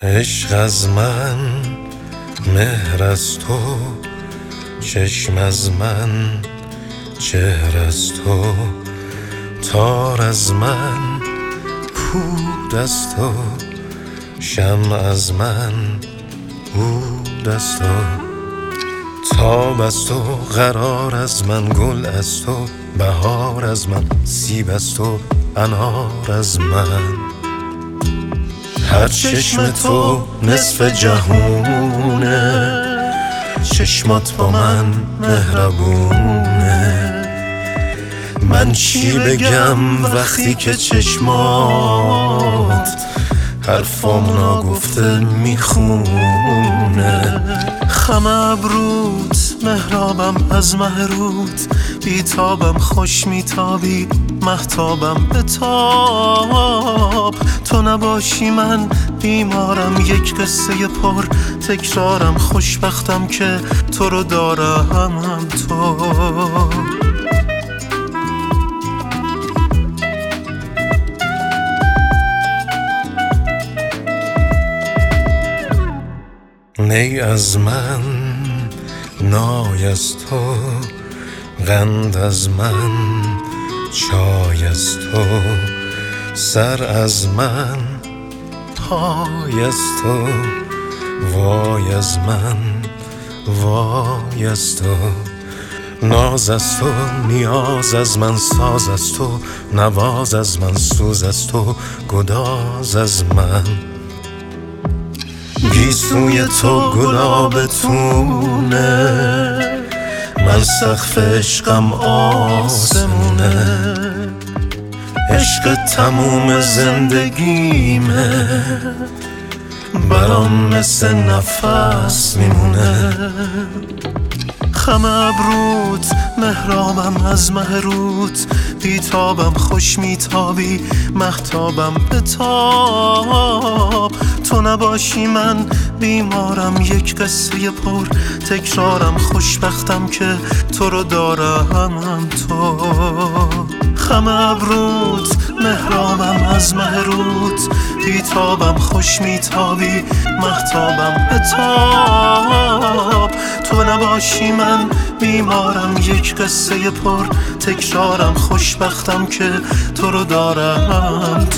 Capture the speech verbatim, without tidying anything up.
عشق از من، مهر از تو، چشم از من، چهر از تو، تار از من، پود از تو، شمع از من، عود از تو، تاب از تو، قرار از من، گل از تو، بهار از من، سیب از تو، انار از من. هر چشم تو نصف جهونه، چشمات با من مهربونه. من چی بگم وقتی که چشمات حرفام ناگفته میخونه. خم ابروت، مهرابم از مهروت، بیتابم خوش میتابی، مهتابم بتاب. تو نباشی من بیمارم، یک قصه پر تکرارم، خوشبختم که تو رو دارم تو. نی از من، نای از تو، قند از من، چای از تو، سر از من، پای از تو، وای از من، وای از تو. ناز از تو، نیاز از من، ساز از تو، نواز از من، سوز از تو، گداز از من. گیسوی تو گلابتونه، من سقف عشقم آسمونه. عشق تموم زندگیمه، برام مثل نفس میمونه. خم ابروت، مهرابم از مهروت، بیتابم خوش میتابی، مهتابم بتاب. تو نباشی من بیمارم، یک قصه پر تکرارم، خوشبختم که تو رو دارم تو. خم ابروت، مهرابم از مهروت، بیتابم خوش میتابی، مهتابم بتاب. تو نباشی من بیمارم، یک قصه پر تکرارم، خوشبختم که تو رو دارم